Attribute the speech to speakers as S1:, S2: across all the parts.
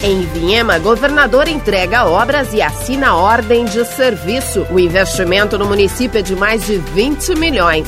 S1: Em Ivinhema, governador entrega obras e assina a ordem de serviço. O investimento no município é de mais de 20 milhões.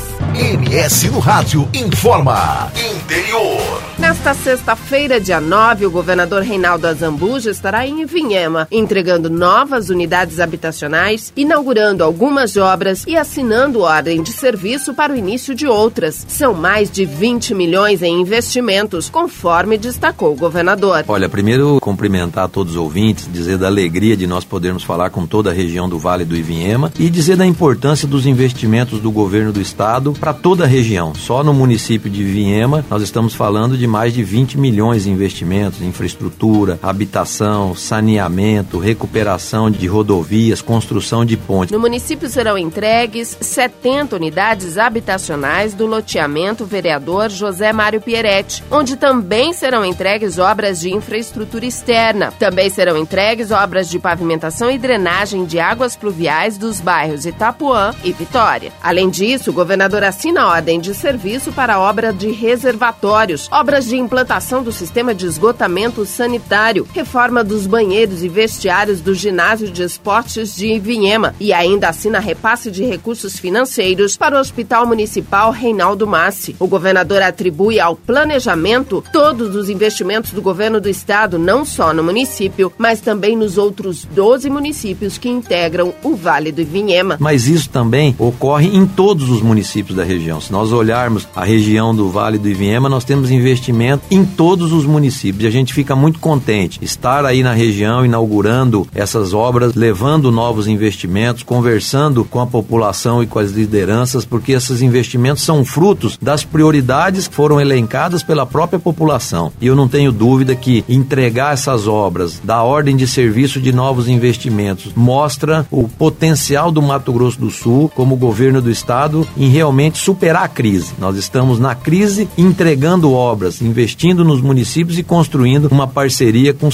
S2: MS no Rádio informa. Interior.
S1: Nesta sexta-feira, dia 9, o governador Reinaldo Azambuja estará em Ivinhema, entregando novas unidades habitacionais, inaugurando algumas obras e assinando ordem de serviço para o início de outras. São mais de 20 milhões em investimentos, conforme destacou o governador.
S3: Olha, primeiro cumprimentar todos os ouvintes, dizer da alegria de nós podermos falar com toda a região do Vale do Ivinhema e dizer da importância dos investimentos do governo do estado para toda a região. Só no município de Ivinhema nós estamos falando de mais de 20 milhões em investimentos em infraestrutura, habitação, saneamento, recuperação de rodovias, construção de pontes.
S1: No município serão entregues 70 unidades habitacionais do loteamento Vereador José Mário Pieretti, onde também serão entregues obras de infraestrutura externa. Também serão entregues obras de pavimentação e drenagem de águas pluviais dos bairros Itapuã e Vitória. Além disso, o governador assina a ordem de serviço para a obra de reservatórios, obras de implantação do sistema de esgotamento sanitário, reforma dos banheiros e vestiários do ginásio de esportes de Ivinhema e ainda assina repasse de recursos financeiros para o Hospital Municipal Reinaldo Massi. O governador atribui ao planejamento todos os investimentos do governo do estado, não só no município, mas também nos outros 12 municípios que integram o Vale do Ivinhema.
S3: Mas isso também ocorre em todos os municípios da região. Se nós olharmos a região do Vale do Ivinhema, nós temos investimento em todos os municípios e a gente fica muito contente estar aí na região inaugurando essas obras, levando novos investimentos, conversando com a população e com as lideranças, porque esses investimentos são frutos das prioridades que foram elencadas pela própria população. E eu não tenho dúvida que entregar essas obras, dar ordem de serviço de novos investimentos, mostra o potencial do Mato Grosso do Sul como governo do estado em realmente superar a crise. Nós estamos na crise entregando obras, investindo nos municípios e construindo uma parceria com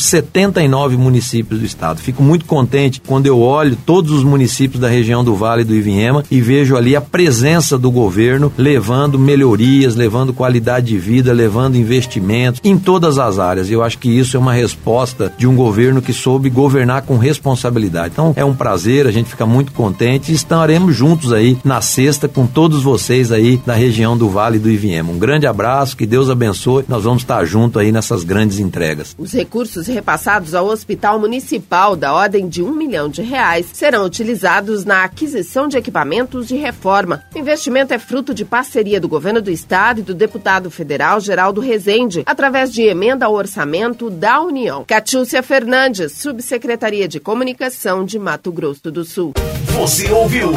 S3: 79 municípios do estado. Fico muito contente quando eu olho todos os municípios da região do Vale do Ivinhema e vejo ali a presença do governo levando melhorias, levando qualidade de vida, levando investimentos em todas as áreas. Eu acho que isso é uma resposta de um governo que soube governar com responsabilidade. Então é um prazer, a gente fica muito contente e estaremos juntos aí na sexta com todos vocês aí da região do Vale do Ivinhema. Um grande abraço, que Deus abençoe. Nós vamos estar juntos aí nessas grandes entregas.
S1: Os recursos repassados ao Hospital Municipal da ordem de R$1 milhão serão utilizados na aquisição de equipamentos de reforma. O investimento é fruto de parceria do governo do estado e do deputado federal Geraldo Rezende, através de emenda ao orçamento da União. Catiúcia Fernandes, Subsecretaria de Comunicação de Mato Grosso do Sul.
S2: Você ouviu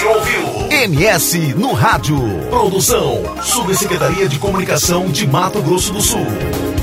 S2: MS no Rádio. Produção, Subsecretaria de Comunicação de Mato Grosso do Sul.